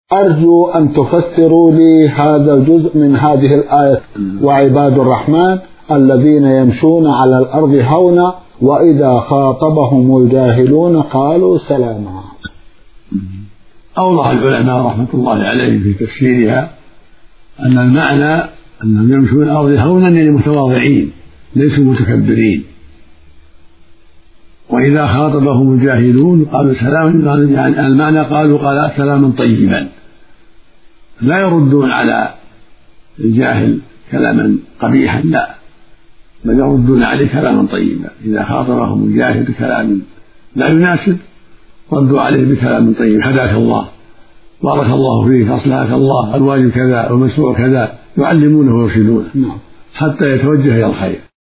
أرجو أن تفسروا لي هذا الجزء من هذه الآية: وعباد الرحمن الذين يمشون على الأرض هونا وإذا خاطبهم الجاهلون قالوا سلاما. أوضح العلماء رحمة الله عليهم في تفسيرها أن المعنى أنهم يمشون الأرض هونا يعني متواضعين ليسوا متكبرين، وإذا خاطبهم الجاهلون قالوا سلاما، يعني المعنى قالوا سلاما طيبا، لا يردون على الجاهل كلاما قبيحا، لا، بل يردون عليه كلاما طيبا. إذا خاطبهم الجاهل بكلام لا يناسب ردوا عليه بكلام طيب: هداك الله، بارك الله فيك، أصلحك الله، الواجب كذا والمشروع كذا، يعلمونه ويرشدونه حتى يتوجه إلى الخير.